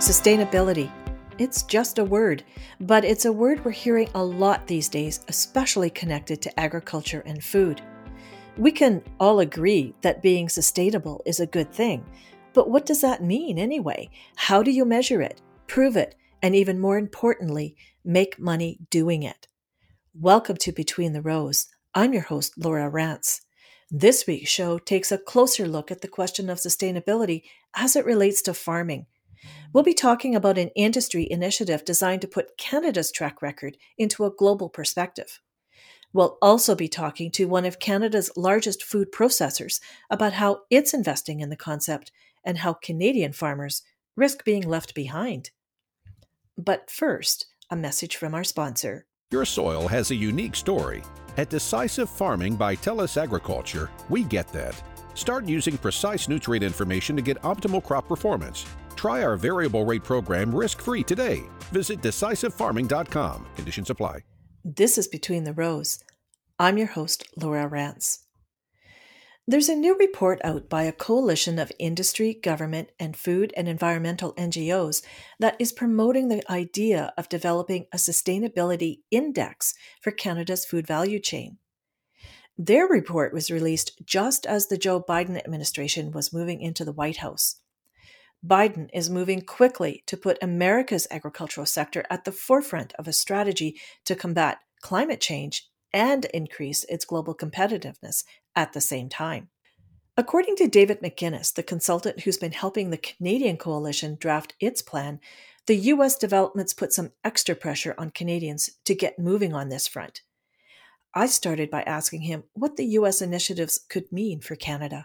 Sustainability. It's just a word, but it's a word we're hearing a lot these days, especially connected to agriculture and food. We can all agree that being sustainable is a good thing, but what does that mean anyway? How do you measure it, prove it, and even more importantly, make money doing it? Welcome to Between the Rows. I'm your host, Laura Rance. This week's show takes a closer look at the question of sustainability as it relates to farming. We'll be talking about an industry initiative designed to put Canada's track record into a global perspective. We'll also be talking to one of Canada's largest food processors about how it's investing in the concept and how Canadian farmers risk being left behind. But first, a message from our sponsor. Your soil has a unique story. At Decisive Farming by TELUS Agriculture, we get that. Start using precise nutrient information to get optimal crop performance. Try our variable rate program risk-free today. Visit decisivefarming.com. Conditions apply. This is Between the Rows. I'm your host, Laura Rance. There's a new report out by a coalition of industry, government, and food and environmental NGOs that is promoting the idea of developing a sustainability index for Canada's food value chain. Their report was released just as the Joe Biden administration was moving into the White House. Biden is moving quickly to put America's agricultural sector at the forefront of a strategy to combat climate change and increase its global competitiveness at the same time. According to David McGuinness, the consultant who's been helping the Canadian coalition draft its plan, the U.S. developments put some extra pressure on Canadians to get moving on this front. I started by asking him what the U.S. initiatives could mean for Canada.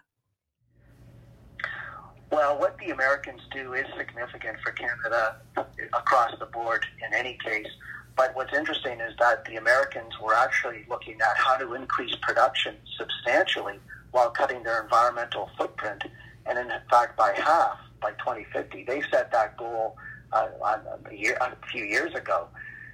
Well, what the Americans do is significant for Canada across the board in any case. But what's interesting is that the Americans were actually looking at how to increase production substantially while cutting their environmental footprint. And in fact, by half, by 2050, they set that goal a few years ago.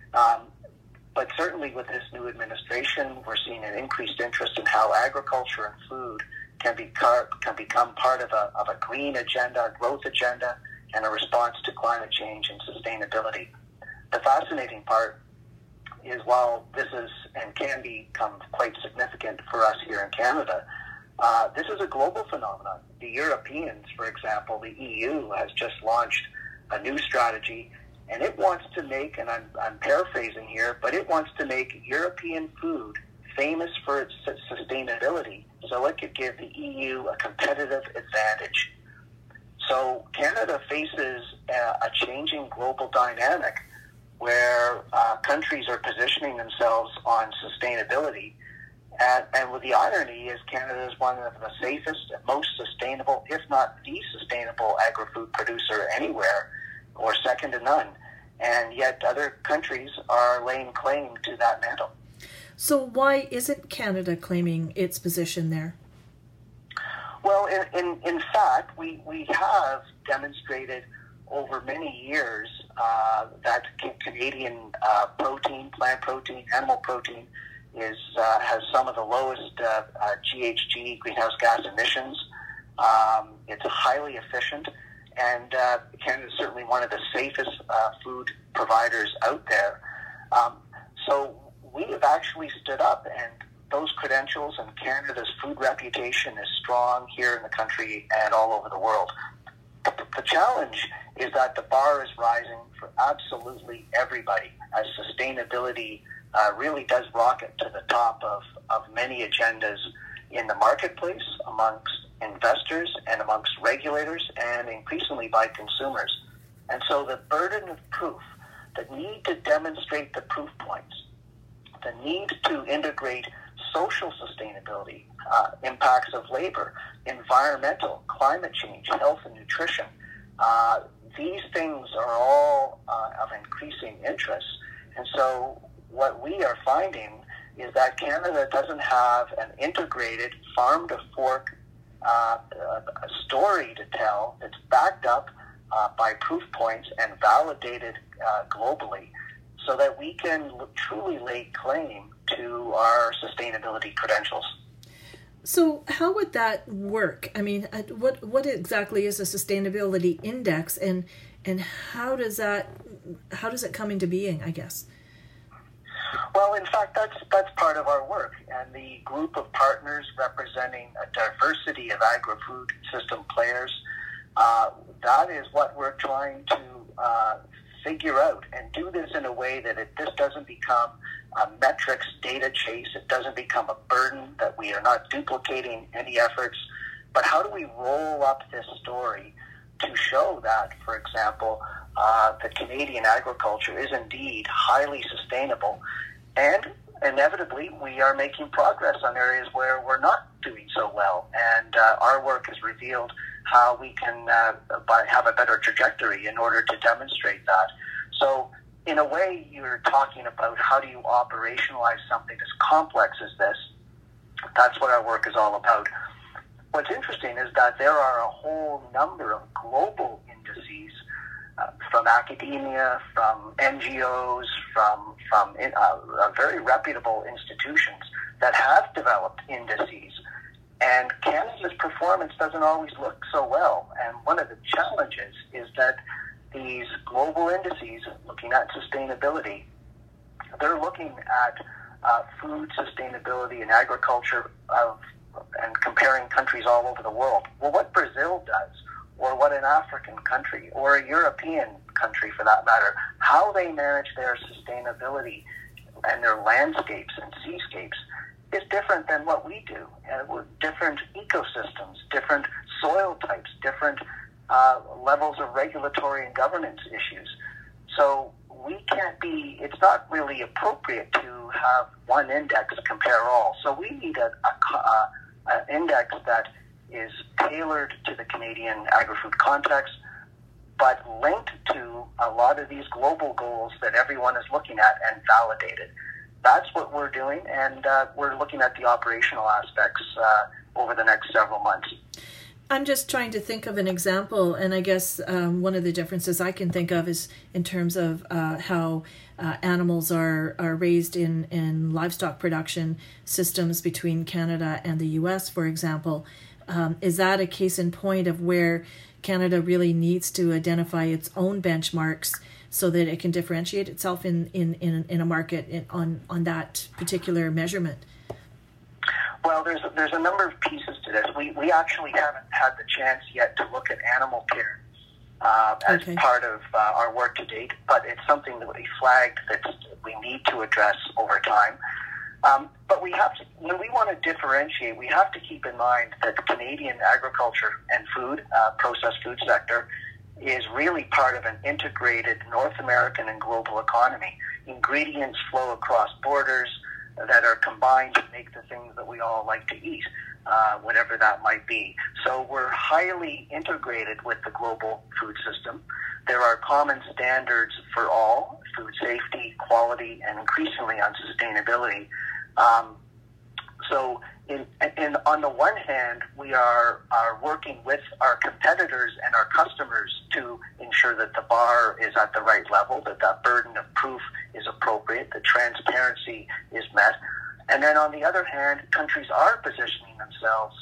But certainly with this new administration, we're seeing an increased interest in how agriculture and food can become part of a green agenda, a growth agenda, and a response to climate change and sustainability. The fascinating part is while this is and can become quite significant for us here in Canada, this is a global phenomenon. The Europeans, for example, the EU has just launched a new strategy, and it wants to make, and I'm paraphrasing here, but it wants to make European food famous for its sustainability so it could give the EU a competitive advantage. So Canada faces a changing global dynamic where countries are positioning themselves on sustainability. And with the irony is Canada is one of the safest and most sustainable, if not the sustainable agri-food producer anywhere, or second to none. And yet other countries are laying claim to that mantle. So why isn't Canada claiming its position there? Well, in fact, we have demonstrated over many years that Canadian protein, plant protein, animal protein has some of the lowest GHG, greenhouse gas emissions. It's highly efficient, and Canada is certainly one of the safest food providers out there. So we have actually stood up, and those credentials and Canada's food reputation is strong here in the country and all over the world. The challenge is that the bar is rising for absolutely everybody as sustainability really does rocket to the top of many agendas in the marketplace, amongst investors and amongst regulators, and increasingly by consumers. And so the burden of proof, the need to demonstrate the proof points, the need to integrate social sustainability, impacts of labor, environmental, climate change, health and nutrition. These things are all of increasing interest. And so what we are finding is that Canada doesn't have an integrated farm-to-fork story to tell that's backed up by proof points and validated globally, so that we can truly lay claim to our sustainability credentials. So how would that work? I mean, what exactly is a sustainability index, and how does it come into being, I guess? Well, in fact, that's part of our work, and the group of partners representing a diversity of agri-food system players, that is what we're trying to figure out, and do this in a way that this doesn't become a metrics data chase. It doesn't become a burden, that we are not duplicating any efforts. But how do we roll up this story to show that, for example, that Canadian agriculture is indeed highly sustainable, and inevitably we are making progress on areas where we're not doing so well. And our work has revealed how we can have a better trajectory in order to demonstrate that. So in a way, you're talking about how do you operationalize something as complex as this. That's what our work is all about. What's interesting is that there are a whole number of global indices from academia, from NGOs, from very reputable institutions that have developed indices. And Canada's performance doesn't always look so well. And one of the challenges is that these global indices, looking at sustainability, they're looking at food sustainability and agriculture and comparing countries all over the world. Well, what Brazil does, or what an African country, or a European country for that matter, how they manage their sustainability and their landscapes and seascapes is different than what we do. We're different ecosystems, different soil types, different levels of regulatory and governance issues. So we can't be, it's not really appropriate to have one index compare all. So we need an index that is tailored to the Canadian agri-food context, but linked to a lot of these global goals that everyone is looking at and validated. That's what we're doing, and we're looking at the operational aspects over the next several months. I'm just trying to think of an example, and I guess one of the differences I can think of is in terms of how animals are raised in livestock production systems between Canada and the U.S., for example. Is that a case in point of where Canada really needs to identify its own benchmarks so that it can differentiate itself in a market on that particular measurement? Well, there's a number of pieces to this. We actually haven't had the chance yet to look at animal care as part of our work to date, but it's something that we flagged that we need to address over time. But we have to, when we want to differentiate, we have to keep in mind that the Canadian agriculture and food, processed food sector, is really part of an integrated North American and global economy. Ingredients flow across borders that are combined to make the things that we all like to eat, whatever that might be. So we're highly integrated with the global food system. There are common standards for all, food safety, quality, and increasingly on sustainability. So on the one hand, we are working with our competitors and our customers to ensure that the bar is at the right level, that burden of proof is appropriate, that transparency is met. And then on the other hand, countries are positioning themselves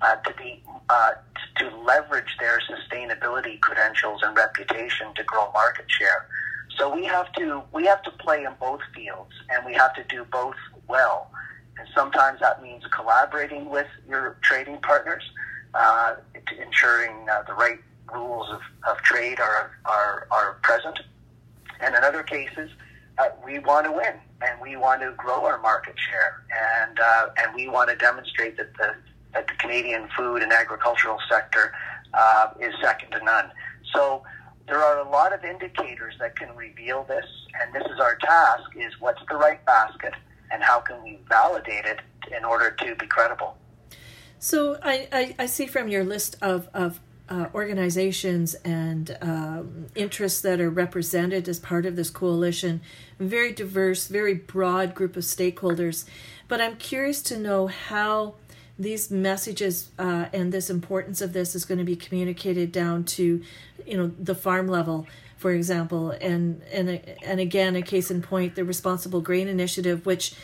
to leverage their sustainability credentials and reputation to grow market share. So we have to play in both fields, and we have to do both well. And sometimes that means collaborating with your trading partners, ensuring the right rules of trade are present. And in other cases, we want to win, and we want to grow our market share, and we want to demonstrate that the Canadian food and agricultural sector is second to none. So there are a lot of indicators that can reveal this, and this is our task: is what's the right basket, and how can we validate it in order to be credible? So I see from your list of organizations and interests that are represented as part of this coalition, very diverse, very broad group of stakeholders. But I'm curious to know how these messages and this importance of this is going to be communicated down to, the farm level, for example, and again, a case in point, the Responsible Grain Initiative, which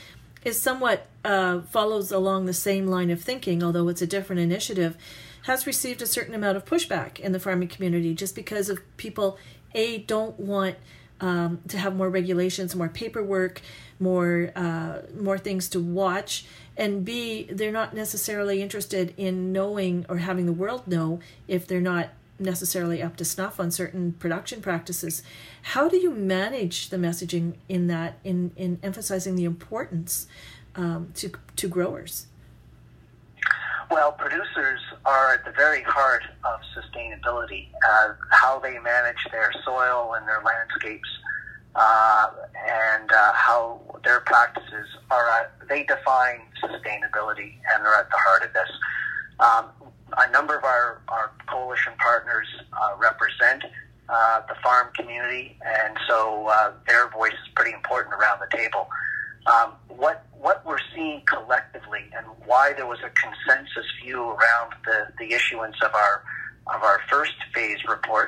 is somewhat follows along the same line of thinking, although it's a different initiative, has received a certain amount of pushback in the farming community just because of people, A, don't want to have more regulations, more paperwork, more things to watch, and B, they're not necessarily interested in knowing or having the world know if they're not necessarily up to snuff on certain production practices. How do you manage the messaging in that, in emphasizing the importance to growers? Well, producers are at the very heart of sustainability. How they manage their soil and their landscapes, and how their practices are, they define sustainability, and they're at the heart of this. A number of our coalition partners represent the farm community, and so their voice is pretty important around the table. What we're seeing collectively, and why there was a consensus view around the issuance of our first phase report,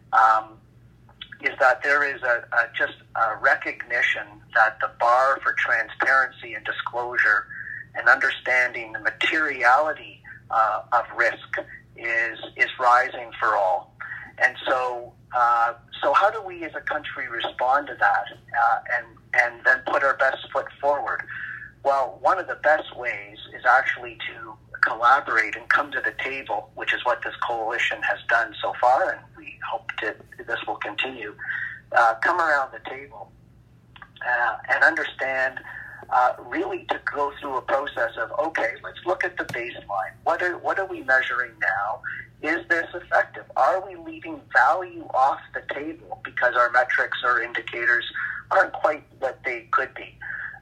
is that there is just a recognition that the bar for transparency and disclosure and understanding the materiality of risk is rising for all. And so how do we as a country respond to that and then put our best foot forward? Well, one of the best ways is actually to collaborate and come to the table, which is what this coalition has done so far, and we hope this will continue. Come around the table and understand, really to go through a process of, okay, let's look at the baseline. What are we measuring now? Is this effective? Are we leaving value off the table because our metrics or indicators aren't quite what they could be?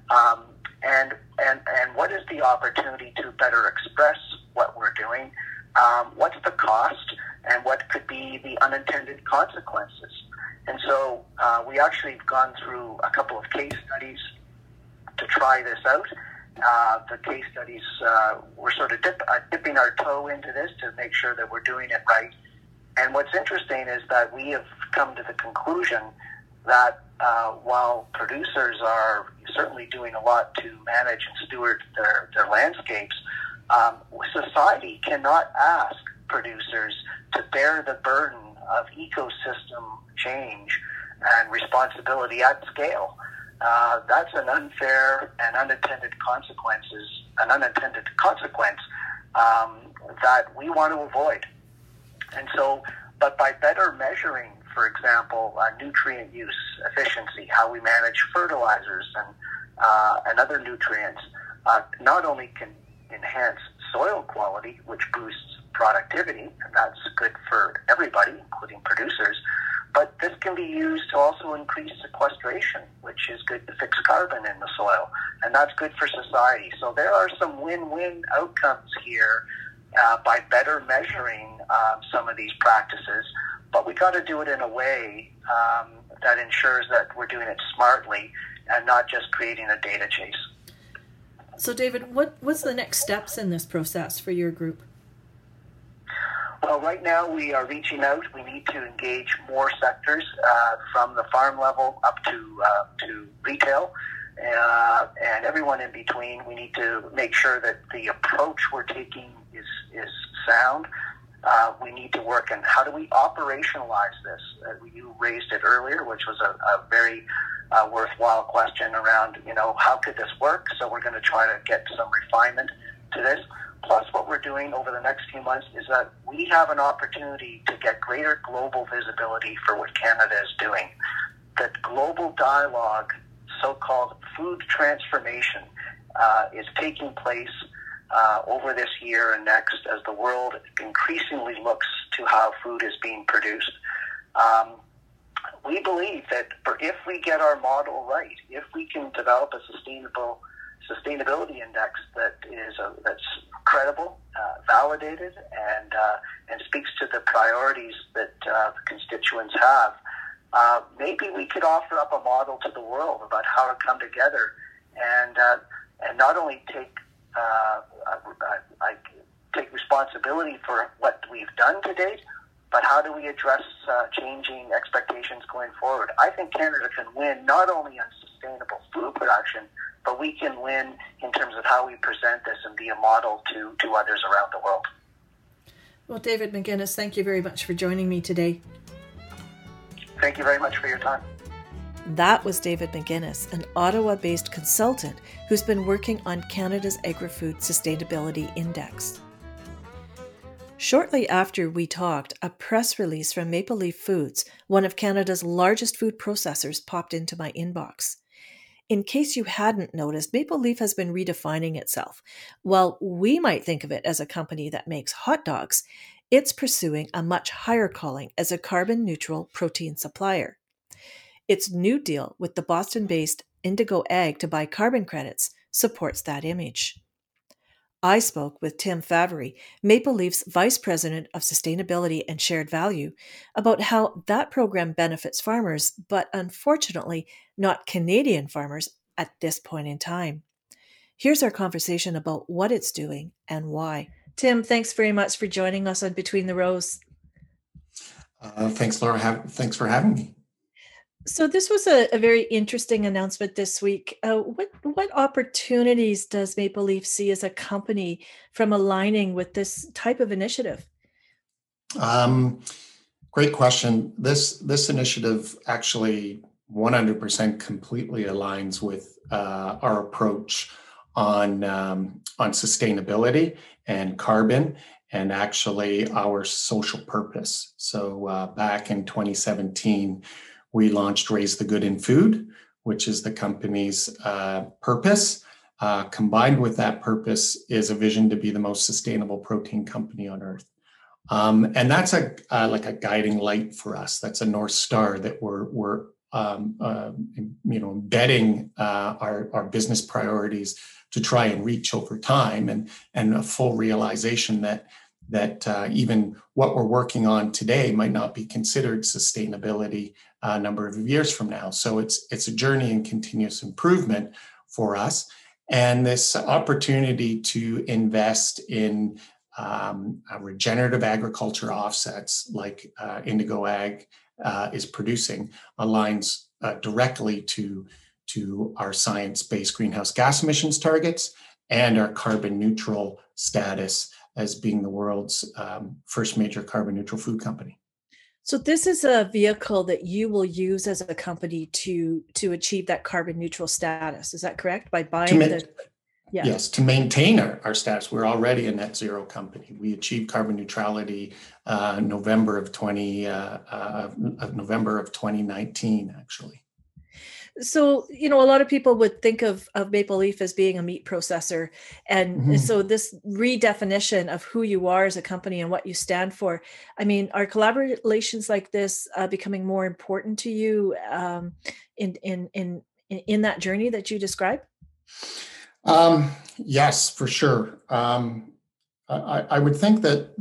And what is the opportunity to better express what we're doing? What's the cost, and what could be the unintended consequences? And so we actually have gone through a couple of case studies to try this out. The case studies, we're sort of dipping our toe into this to make sure that we're doing it right. And what's interesting is that we have come to the conclusion that while producers are certainly doing a lot to manage and steward their landscapes, society cannot ask producers to bear the burden of ecosystem change and responsibility at scale. That's an unfair and unintended consequence that we want to avoid. And so, but by better measuring, for example, nutrient use efficiency, how we manage fertilizers and other nutrients, not only can enhance soil quality, which boosts productivity, and that's good for everybody, including producers, but this can be used to also increase sequestration, which is good to fix carbon in the soil, and that's good for society. So there are some win-win outcomes here by better measuring some of these practices, but we got to do it in a way that ensures that we're doing it smartly and not just creating a data chase. So David, what's the next steps in this process for your group? Well, right now we are reaching out. We need to engage more sectors from the farm level up to retail and everyone in between. We need to make sure that the approach we're taking is sound. We need to work on how do we operationalize this. You raised it earlier, which was a very worthwhile question around, how could this work? So we're going to try to get some refinement to this. Plus, what we're doing over the next few months is that we have an opportunity to get greater global visibility for what Canada is doing. The global dialogue, so-called food transformation, is taking place over this year and next as the world increasingly looks to how food is being produced. We believe that if we get our model right, if we can develop a sustainability index that's credible, validated, and speaks to the priorities that the constituents have, maybe we could offer up a model to the world about how to come together and not only take responsibility for what we've done to date, but how do we address changing expectations going forward? I think Canada can win not only on sustainable food production, but we can win in terms of how we present this and be a model to others around the world. Well, David McGuinness, thank you very much for joining me today. Thank you very much for your time. That was David McGuinness, an Ottawa-based consultant who's been working on Canada's Agri-Food Sustainability Index. Shortly after we talked, a press release from Maple Leaf Foods, one of Canada's largest food processors, popped into my inbox. In case you hadn't noticed, Maple Leaf has been redefining itself. While we might think of it as a company that makes hot dogs, it's pursuing a much higher calling as a carbon-neutral protein supplier. Its new deal with the Boston-based Indigo Ag to buy carbon credits supports that image. I spoke with Tim Favre, Maple Leaf's Vice President of Sustainability and Shared Value, about how that program benefits farmers, but unfortunately not Canadian farmers at this point in time. Here's our conversation about what it's doing and why. Tim, thanks very much for joining us on Between the Rows. Thanks, Laura. Thanks for having me. So this was a very interesting announcement this week. What opportunities does Maple Leaf see as a company from aligning with this type of initiative? Great question. This initiative actually 100% completely aligns with our approach on sustainability and carbon, and actually our social purpose. So back in 2017. We launched Raise the Good in Food, which is the company's purpose. Combined with that purpose is a vision to be the most sustainable protein company on earth. And that's like a guiding light for us. That's a North Star that we're embedding our business priorities to try and reach over time, and a full realization that even what we're working on today might not be considered sustainability a number of years from now. So it's a journey in continuous improvement for us. And this opportunity to invest in regenerative agriculture offsets like Indigo Ag is producing aligns directly to our science-based greenhouse gas emissions targets and our carbon neutral status as being the world's first major carbon neutral food company. So this is a vehicle that you will use as a company to achieve that carbon neutral status. Is that correct? By buying Yes, to maintain our status. We're already a net zero company. We achieved carbon neutrality November of 2019, actually. So, a lot of people would think of Maple Leaf as being a meat processor. And so this redefinition of who you are as a company and what you stand for, I mean, are collaborations like this becoming more important to you in that journey that you describe? Yes, for sure. I would think that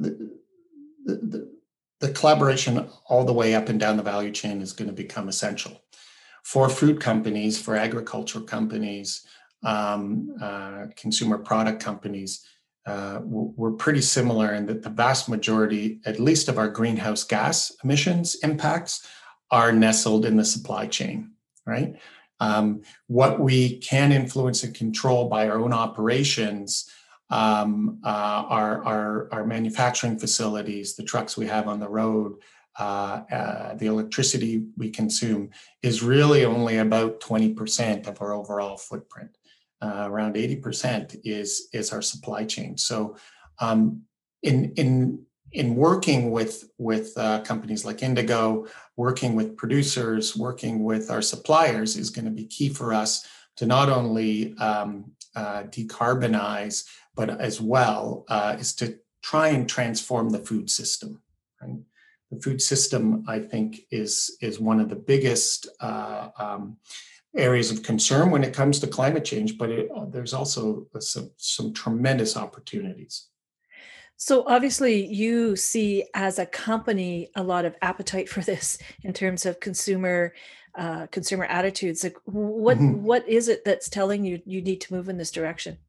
the collaboration all the way up and down the value chain is going to become essential. For food companies, for agriculture companies, consumer product companies, we're pretty similar in that the vast majority, at least of our greenhouse gas emissions impacts, are nestled in the supply chain, right? What we can influence and control by our own operations, our manufacturing facilities, the trucks we have on the road, the electricity we consume is really only about 20% of our overall footprint. Around 80% is our supply chain. So in working with companies like Indigo, working with producers, working with our suppliers is going to be key for us to not only decarbonize, but as well is to try and transform the food system. Right? The food system, I think, is one of the biggest areas of concern when it comes to climate change, but there's also some tremendous opportunities. So obviously you see as a company a lot of appetite for this in terms of consumer attitudes. Like what is it that's telling you need to move in this direction?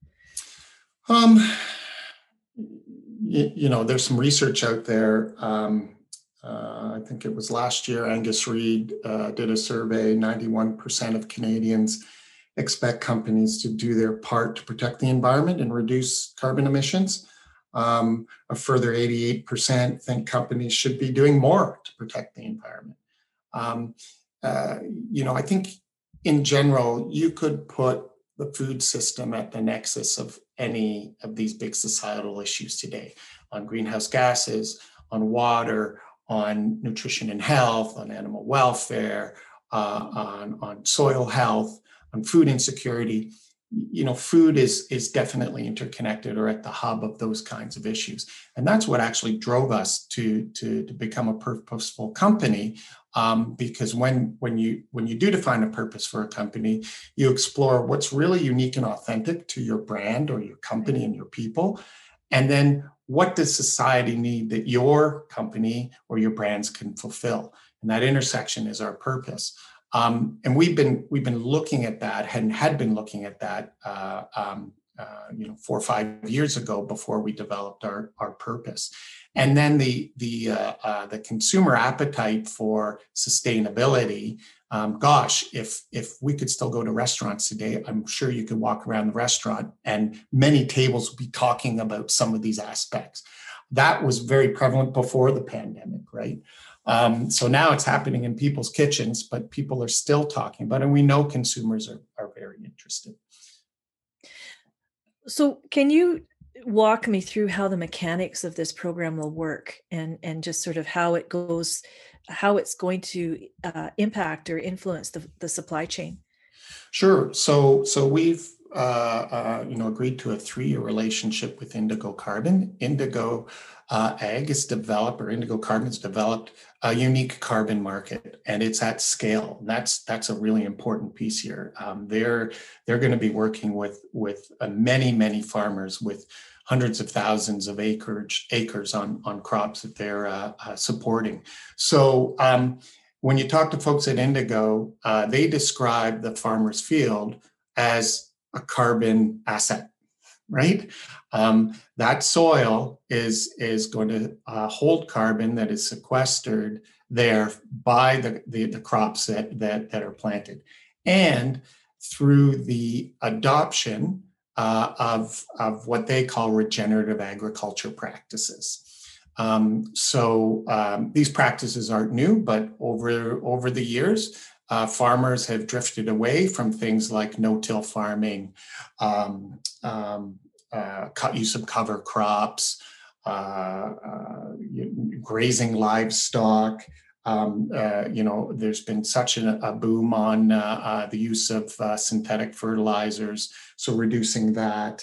There's some research out there I think it was last year, Angus Reid did a survey. 91% of Canadians expect companies to do their part to protect the environment and reduce carbon emissions. A further 88% think companies should be doing more to protect the environment. I think in general, you could put the food system at the nexus of any of these big societal issues today, on greenhouse gases, on water, on nutrition and health, on animal welfare, on soil health, on food insecurity. Food is definitely interconnected or at the hub of those kinds of issues. And that's what actually drove us to become a purposeful company. Because when you do define a purpose for a company, you explore what's really unique and authentic to your brand or your company and your people. And then what does society need that your company or your brands can fulfill? And that intersection is our purpose. And we've been looking at that and had been looking at that 4 or 5 years ago before we developed our purpose. And then the consumer appetite for sustainability. If we could still go to restaurants today, I'm sure you could walk around the restaurant and many tables would be talking about some of these aspects. That was very prevalent before the pandemic, right? So now it's happening in people's kitchens, but people are still talking about it, and we know consumers are very interested. So can you walk me through how the mechanics of this program will work, and just sort of how it goes, how it's going to impact or influence the supply chain? Sure. So we've agreed to a 3-year relationship with Indigo Carbon. Indigo Indigo Carbon has developed a unique carbon market, and it's at scale. That's a really important piece here. They're going to be working with many farmers with hundreds of thousands of acres on crops that they're supporting. So when you talk to folks at Indigo, they describe the farmer's field as a carbon asset, right? That soil is going to hold carbon that is sequestered there by the crops that are planted. And through the adoption of what they call regenerative agriculture practices. These practices aren't new, but over the years, farmers have drifted away from things like no-till farming, use of cover crops, grazing livestock. There's been such a boom on the use of synthetic fertilizers, so reducing that,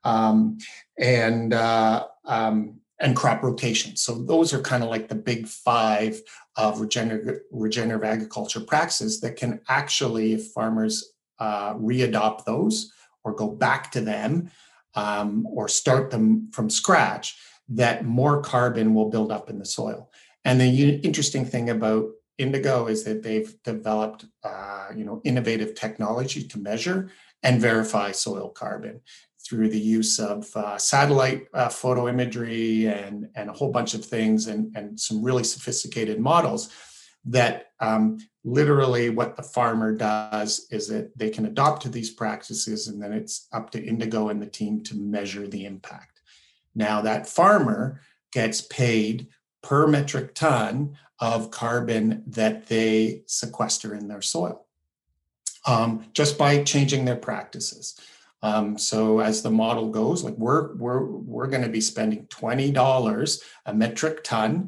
and crop rotation. So those are kind of like the big 5 of regenerative agriculture practices that can actually, if farmers readopt those or go back to them or start them from scratch, that more carbon will build up in the soil. And the interesting thing about Indigo is that they've developed innovative technology to measure and verify soil carbon through the use of satellite photo imagery and a whole bunch of things and some really sophisticated models that literally what the farmer does is that they can adopt to these practices, and then it's up to Indigo and the team to measure the impact. Now that farmer gets paid per metric ton of carbon that they sequester in their soil, just by changing their practices. So as the model goes, like we're going to be spending $20 a metric ton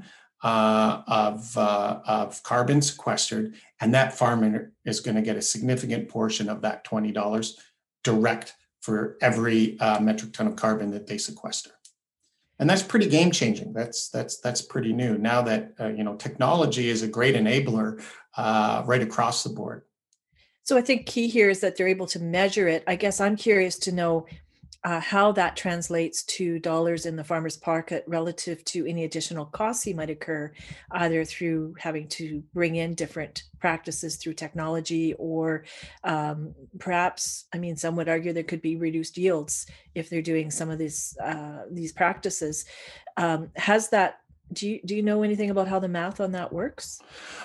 of carbon sequestered, and that farmer is going to get a significant portion of that $20 direct for every metric ton of carbon that they sequester. And that's pretty game changing. That's pretty new now that technology is a great enabler right across the board. So I think key here is that they're able to measure it. I guess I'm curious to know how that translates to dollars in the farmer's pocket relative to any additional costs he might incur, either through having to bring in different practices through technology, or perhaps, some would argue there could be reduced yields if they're doing some of these practices. Has that Do you know anything about how the math on that works?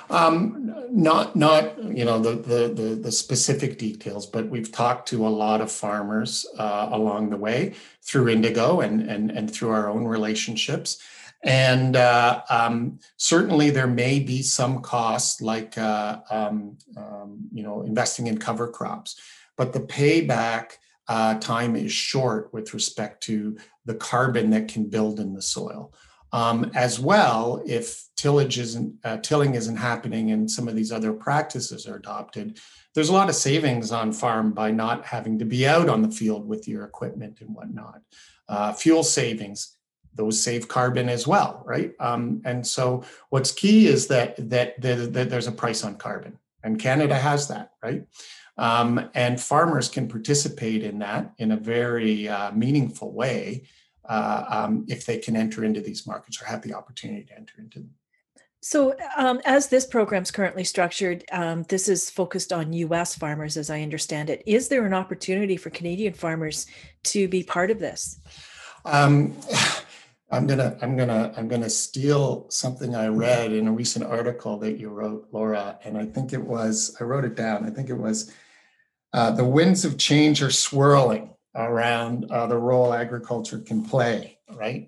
Not the specific details, but we've talked to a lot of farmers along the way through Indigo and through our own relationships. And certainly there may be some costs like investing in cover crops, but the payback time is short with respect to the carbon that can build in the soil. As well, if tilling isn't happening and some of these other practices are adopted, there's a lot of savings on farm by not having to be out on the field with your equipment and whatnot. Fuel savings, those save carbon as well, right? And so what's key is that there's a price on carbon, and Canada has that, right? And farmers can participate in that in a very meaningful way if they can enter into these markets or have the opportunity to enter into them. So, as this program's currently structured, this is focused on U.S. farmers, as I understand it. Is there an opportunity for Canadian farmers to be part of this? Um, I'm gonna steal something I read in a recent article that you wrote, Laura, and I wrote it down. I think it was the winds of change are swirling around the role agriculture can play, right,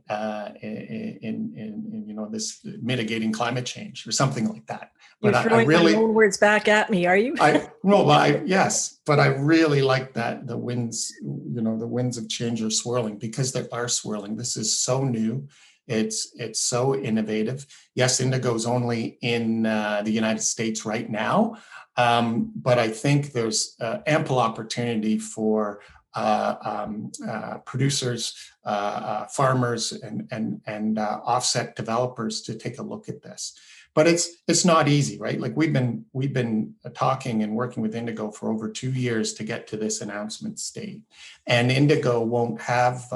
in this mitigating climate change or something like that. You're But throwing my own words back at me, are you? Yes, but I really like that the winds of change are swirling, because they are swirling. This is so new. It's so innovative. Yes, indigo's only in the United States right now, but I think there's ample opportunity for producers, farmers, and offset developers to take a look at this. But it's not easy, right? Like we've been talking and working with Indigo for over 2 years to get to this announcement state, and Indigo won't have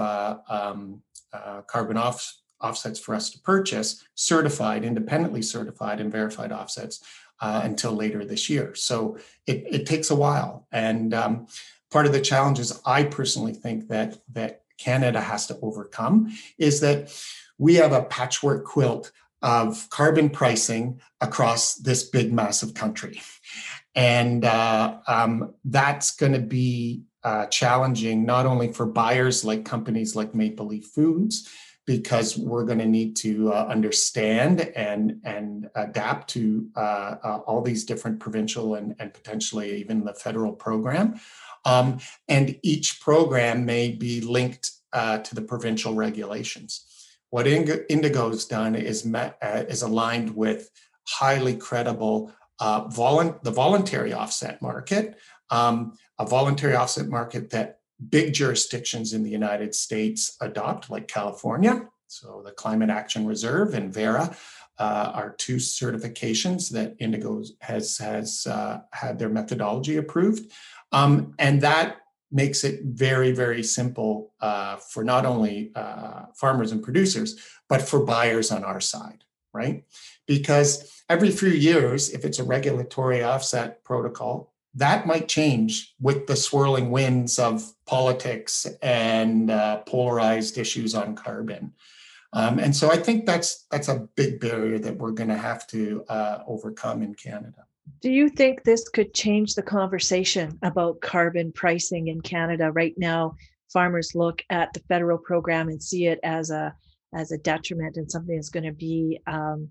carbon offsets for us to purchase, independently certified and verified offsets until later this year. So it takes a while, and part of the challenges I personally think that Canada has to overcome is that we have a patchwork quilt of carbon pricing across this big, massive country. And that's going to be challenging, not only for buyers like companies like Maple Leaf Foods, because we're going to need to understand and adapt to all these different provincial and potentially even the federal program. And each program may be linked to the provincial regulations. What Indigo's done is aligned with highly credible the voluntary offset market, a voluntary offset market that big jurisdictions in the United States adopt, like California. So the Climate Action Reserve and Verra are two certifications that Indigo has had their methodology approved. And that makes it very, very simple for not only farmers and producers, but for buyers on our side, right? Because every few years, if it's a regulatory offset protocol, that might change with the swirling winds of politics and polarized issues on carbon. And so I think that's a big barrier that we're going to have to overcome in Canada. Do you think this could change the conversation about carbon pricing in Canada? Right now, farmers look at the federal program and see it as a detriment and something that's going to be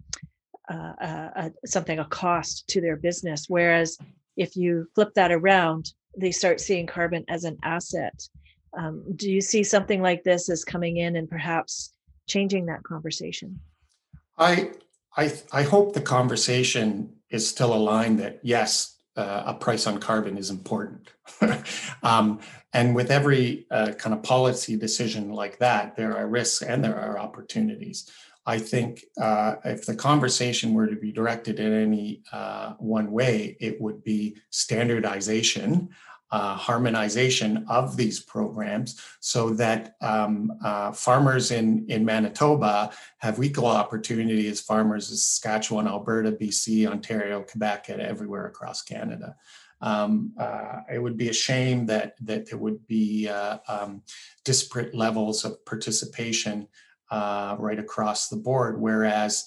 a cost to their business. Whereas if you flip that around, they start seeing carbon as an asset. Do you see something like this as coming in and perhaps changing that conversation? I hope the conversation is still aligned that yes, a price on carbon is important. And with every kind of policy decision like that, there are risks and there are opportunities. I think if the conversation were to be directed in any one way, it would be standardization, harmonization of these programs so that farmers in Manitoba have equal opportunity as farmers in Saskatchewan, Alberta, BC, Ontario, Quebec, and everywhere across Canada. It would be a shame that there would be disparate levels of participation right across the board. Whereas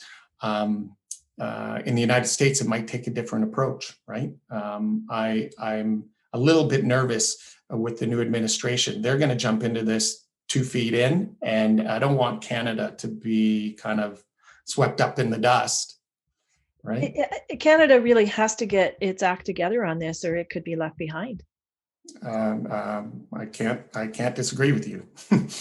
in the United States, it might take a different approach, right? I'm a little bit nervous with the new administration. They're going to jump into this 2 feet in, and I don't want Canada to be kind of swept up in the dust, right? Canada really has to get its act together on this, or it could be left behind. I can't disagree with you.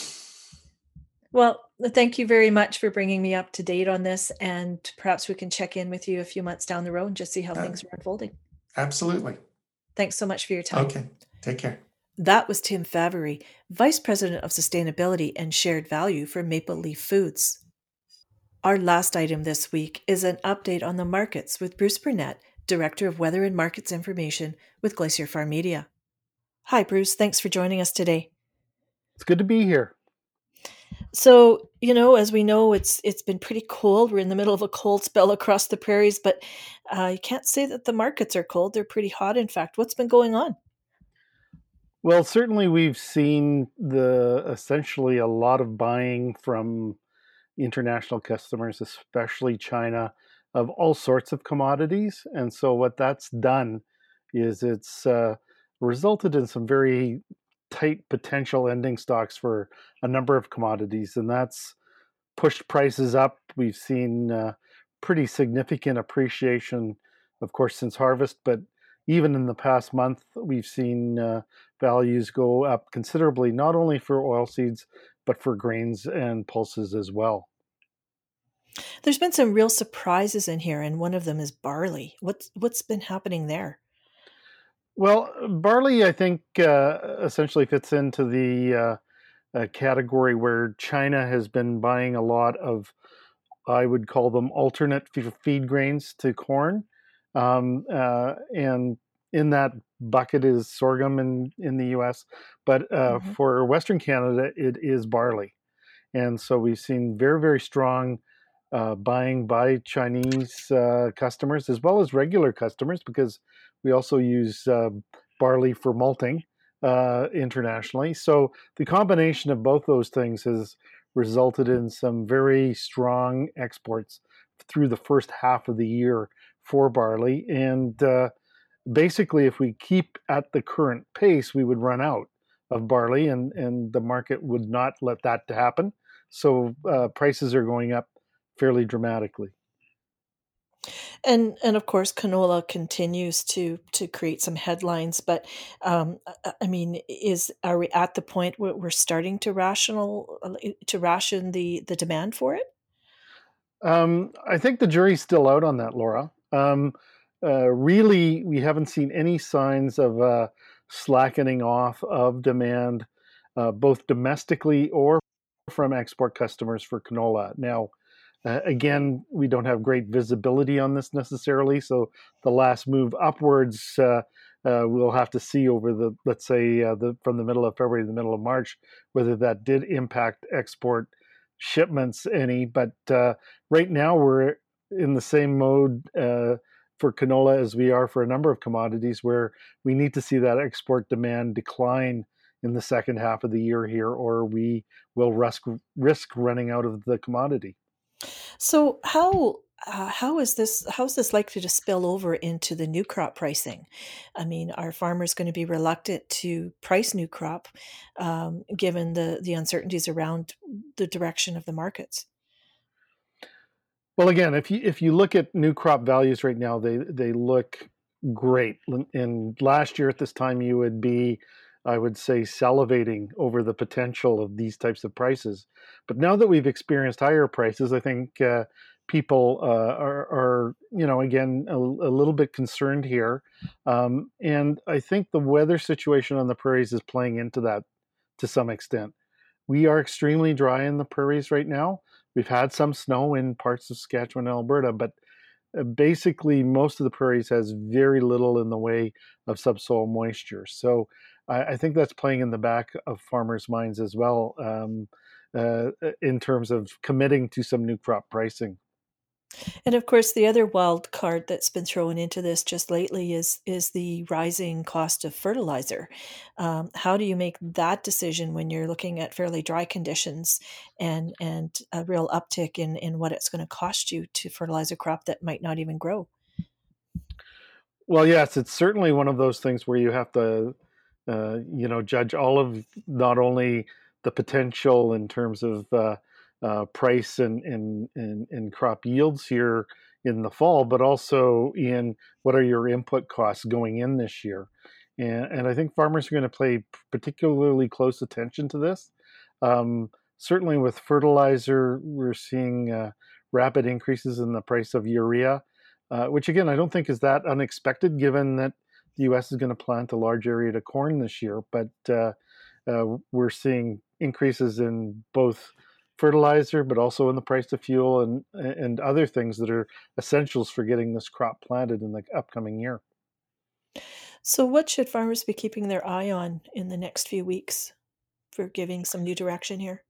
Well, thank you very much for bringing me up to date on this, and perhaps we can check in with you a few months down the road and just see how things are unfolding. Absolutely. Thanks so much for your time. Okay, take care. That was Tim Favery, Vice President of Sustainability and Shared Value for Maple Leaf Foods. Our last item this week is an update on the markets with Bruce Burnett, Director of Weather and Markets Information with Glacier Farm Media. Hi, Bruce. Thanks for joining us today. It's good to be here. So, as we know, it's been pretty cold. We're in the middle of a cold spell across the prairies, but you can't say that the markets are cold. They're pretty hot, in fact. What's been going on? Well, certainly we've seen essentially a lot of buying from international customers, especially China, of all sorts of commodities. And so what that's done is it's resulted in some very tight potential ending stocks for a number of commodities, and that's pushed prices up. We've seen pretty significant appreciation, of course, since harvest, but even in the past month, we've seen values go up considerably, not only for oilseeds, but for grains and pulses as well. There's been some real surprises in here, and one of them is barley. What's been happening there? Well, barley, I think, essentially fits into the category where China has been buying a lot of, I would call them alternate feed grains to corn. And in that bucket is sorghum in the US. But for Western Canada, it is barley. And so we've seen very, very strong buying by Chinese customers as well as regular customers, because we also use barley for malting internationally. So the combination of both those things has resulted in some very strong exports through the first half of the year for barley. And basically, if we keep at the current pace, we would run out of barley, and the market would not let that to happen. So prices are going up fairly dramatically. And of course, canola continues to create some headlines. But I mean, are we at the point where we're starting to ration the demand for it? I think the jury's still out on that, Laura. Really, we haven't seen any signs of slackening off of demand, both domestically or from export customers for canola. Now, again, we don't have great visibility on this necessarily, so the last move upwards, we'll have to see over let's say, from the middle of February to the middle of March, whether that did impact export shipments any. But right now, we're in the same mode for canola as we are for a number of commodities, where we need to see that export demand decline in the second half of the year here, or we will risk running out of the commodity. So how's this likely to spill over into the new crop pricing? I mean, are farmers going to be reluctant to price new crop, given the uncertainties around the direction of the markets? Well, again, if you look at new crop values right now, they look great. And last year at this time, you would be, I would say, salivating over the potential of these types of prices. But now that we've experienced higher prices, I think people are again, a little bit concerned here. And I think the weather situation on the prairies is playing into that to some extent. We are extremely dry in the prairies right now. We've had some snow in parts of Saskatchewan and Alberta, but basically most of the prairies has very little in the way of subsoil moisture. So I think that's playing in the back of farmers' minds as well, in terms of committing to some new crop pricing. And of course, the other wild card that's been thrown into this just lately is the rising cost of fertilizer. How do you make that decision when you're looking at fairly dry conditions and a real uptick in what it's going to cost you to fertilize a crop that might not even grow? Well, yes, it's certainly one of those things where you have to, judge all of not only the potential in terms of price and crop yields here in the fall, but also in what are your input costs going in this year. And I think farmers are going to pay particularly close attention to this. Certainly with fertilizer, we're seeing rapid increases in the price of urea, which again, I don't think is that unexpected given that the U.S. is going to plant a large area of corn this year. But we're seeing increases in both fertilizer, but also in the price of fuel and other things that are essentials for getting this crop planted in the upcoming year. So, what should farmers be keeping their eye on in the next few weeks for giving some new direction here?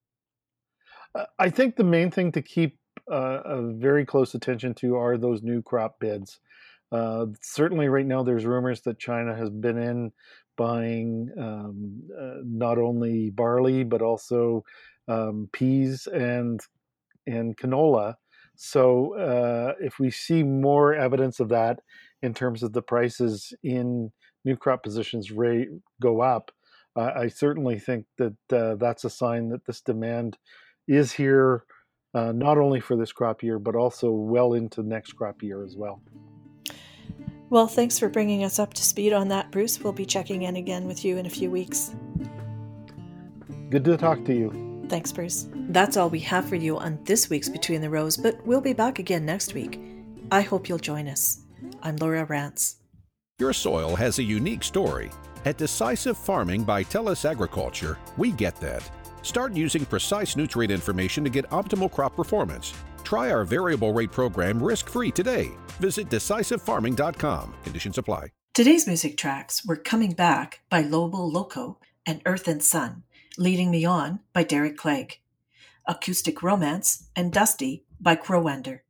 I think the main thing to keep a very close attention to are those new crop bids. Certainly, right now, there's rumors that China has been in buying not only barley but also peas and canola. So, if we see more evidence of that in terms of the prices in new crop positions go up, I certainly think that that's a sign that this demand is here, not only for this crop year, but also well into next crop year as well. Well, thanks for bringing us up to speed on that, Bruce. We'll be checking in again with you in a few weeks. Good to talk to you. Thanks, Bruce. That's all we have for you on this week's Between the Rows, but we'll be back again next week. I hope you'll join us. I'm Laura Rance. Your soil has a unique story. At Decisive Farming by TELUS Agriculture, we get that. Start using precise nutrient information to get optimal crop performance. Try our variable rate program risk-free today. Visit decisivefarming.com. Conditions apply. Today's music tracks were Coming Back by Lobo Loco and Earth and Sun, Leading Me On by Derek Clegg, Acoustic Romance and Dusty by Crowander.